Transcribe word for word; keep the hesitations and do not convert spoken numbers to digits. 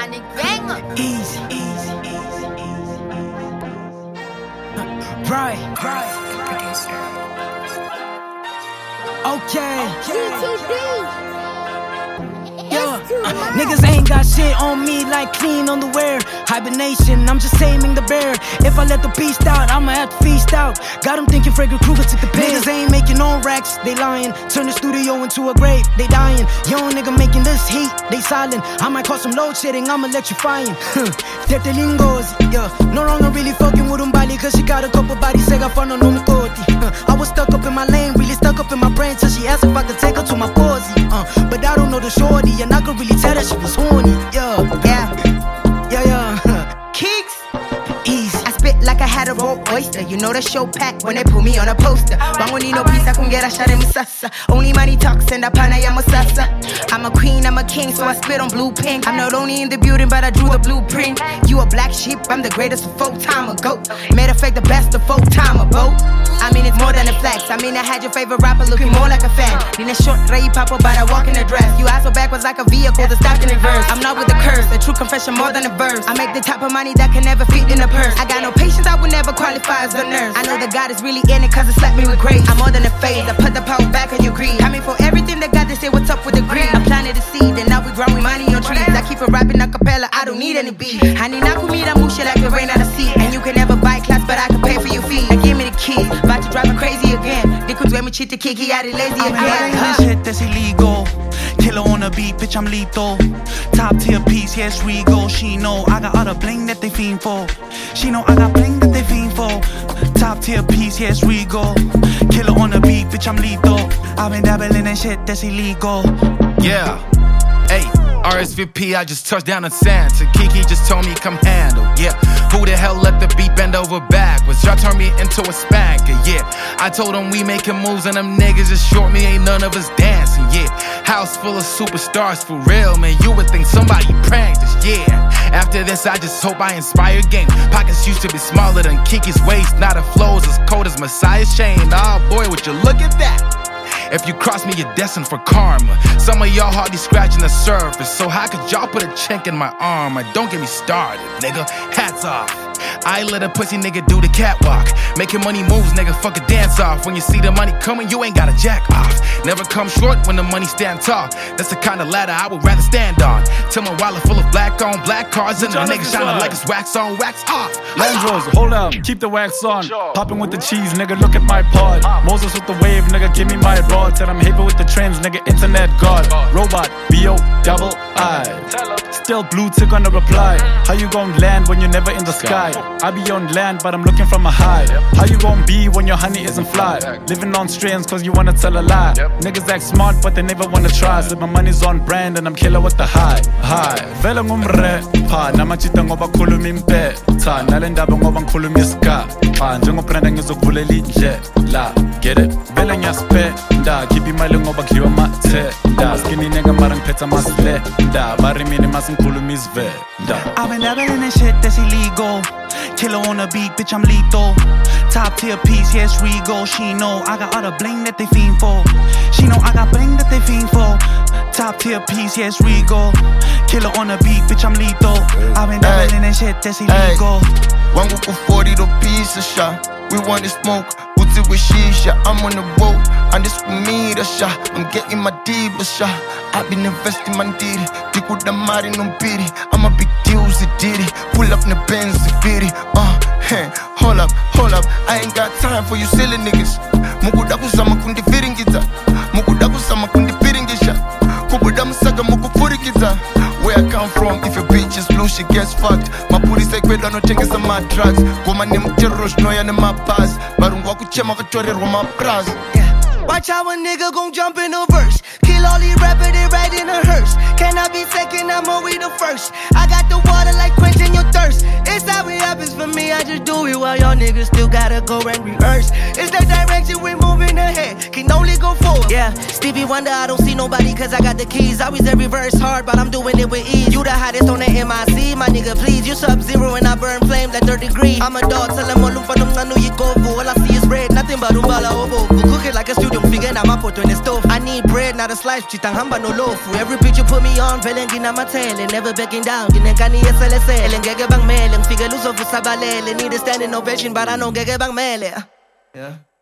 Sonic banger. Easy, easy, easy, right, right. Okay. Yeah. Uh, niggas ain't got shit on me like clean underwear. Hibernation, I'm just taming the bear. If I let the beast out, I'ma have to feast out. Got them thinking Freddy Krueger took the pill. Niggas ain't making no racks, they lying. Turn the studio into a grave, they dying. Young nigga making this heat, they silent. I might cause some load shedding, I'm electrifying. Tetelingos, yeah. No longer really fucking with Umbali, cause she got a couple bodies, sega for no numikoti. I was stuck up in my lane, really stuck up in my brain, till she asked if I could take her to my posy. Uh, but I don't know the shorty, and I could really tell that she was horny. Yeah, yeah, yeah, yeah. Keeks, easy. I spit like I had a raw oyster. You know the show packed when they put me on a poster. Wangonino pizza kungera share musasa. Only money talks and apana ya musasa. I'm a queen, I'm a king, so I spit on blue pink. I'm not only in the building, but I drew the blueprint. You a black sheep, I'm the greatest of four time ago. Made a fake the best of four time ago. I mean it's more than a flex. I mean I had your favorite rapper looking more like a fan. In a short ray papa, but I walk in a dress. You ass so backwards like a vehicle that's stuck in reverse. I'm not with the curse, a true confession more than a verse. I make the type of money that can never fit in a purse. I got no patience, I would never qualify as a nurse. I know that God is really in it cause it slapped me with grace. I'm more than a phase, I put the power back on your greed. Coming for everything that God they say what's up with the greed. I planted a seed and now we growing money on trees. I keep it rapping a cappella, I don't need any beat. Honey, now me that shit like the rain out of sea. And you can never buy class, but I can pay for your fee. Now give me the keys, about to drive me crazy again. They could me cheat the kiki out of lazy again. I'm huh? This shit that's illegal. Killer on a beat, bitch, I'm lethal. Top tier piece, yes, Rigo. She know I got all the bling that they fiend for. She know I got bling that they fiend for. Top tier piece, yes, Rigo. Killer on a beat, bitch, I'm lethal. I've been dabbling in shit that's illegal. Yeah, hey. R S V P, I just touched down in Santa. Kiki just told me come handle, yeah. Who the hell let the beat bend over backwards? Y'all turn me into a spanker, yeah. I told them we making moves and them niggas just short me, ain't none of us dancing, yeah. House full of superstars for real, man. You would think somebody pranked us, yeah. After this, I just hope I inspire gang. Pockets used to be smaller than Kiki's waist. Now the flow's as cold as Messiah's chain. Oh boy, would you look at that? If you cross me, you're destined for karma. Some of y'all hardly scratching the surface. So how could y'all put a chink in my armor? Don't get me started, nigga. Hats off. I let a pussy nigga do the catwalk. Making money moves, nigga, fuck a dance off. When you see the money coming, you ain't gotta jack off. Never come short when the money stand tall. That's the kind of ladder I would rather stand on. Till my wallet full of black on black cars and the nigga shining like it's wax on, wax off. Landros, hold up, keep the wax on. Popping with the cheese, nigga, look at my pod. Moses with the wave, nigga, give me my rod. Said I'm heavy with the trends, nigga, internet god. Robot, B O double I. Still blue tick on the reply. How you gon' land when you're never in the sky? I be on land, but I'm looking from a high. How you gon' be when your honey isn't fly? Living on strands cause you wanna tell a lie. Niggas act smart, but they never wanna try. Said my money's on brand and I'm killer with the high. High. Vele ngumre, pa, namachita ngoba khuluma impetha. Nale ndaba ngoba ngikhuluma iska. Pa, njengobranda ngizokuvulela indlela. Get it? Vele ngiyaspenda, keep imali ngoba kudliwa mathenda. Skinny nigga mara ngiphetha maslenda. Bari mina masingikhuluma isivenda. I've been dabbling in shit that's illegal. Killer on a beat, bitch, I'm lethal. Top tier piece, yes, Rigo. She know I got all the bling that they fiend for. She know I got bling that they fiend for. Top tier piece, yes, Rigo. Killer on a beat, bitch, I'm lethal. I've been dabbling in shit that's illegal. One go for forty to piece of shot. We want to smoke, boots it with shisha. I'm on the boat, and this with me the shot. I'm getting my diva shot. I've been investing my diddy. Dick with the money, no pity. I'm a big deal, so did it. Pull up in the Benz, the bitty. Uh, hey, hold up, hold up. I ain't got time for you silly niggas. Mukudaku sama kundi fitting guitar. Mukudaku sama kundi fitting guitar. Kubudamu saga muku furi guitar. Where I come from, if a bitch is blue, she gets fucked. My police like we don't know things some my drugs. Go my name Terosh, no ya my pass. Barungwa kuchema katori roma pras. Watch how a nigga gon' jump in a verse. Kill all these rappers, they right in a hearse. Can I be second? I'm always the first. I got the water like quenching your thirst. It's how it happens for me, I just do it while y'all niggas still gotta go and rehearse. It's the direction we're moving ahead, can only go forward. Yeah, Yeah, Stevie Wonder, I don't see nobody cause I got the keys. Always every verse hard, but I'm doing it with ease. You the hottest on the M I C, my nigga, please. You Sub-Zero and I burn flame like third degree. I'm a dog, tell them all lumpa nung nganu yikovu. All I see is red, nothing but umbala obo. We cook it like a studio figure, now my photo in the stove. I need bread, not a slice, chitang hamba no lofu. Every bitch you put me on, velen gina matele. Never backing down, ginenkani S L S L. Ngege bang mele, figure lose of sabalele. Need a standing ovation, but I know ngege bang mele. Yeah.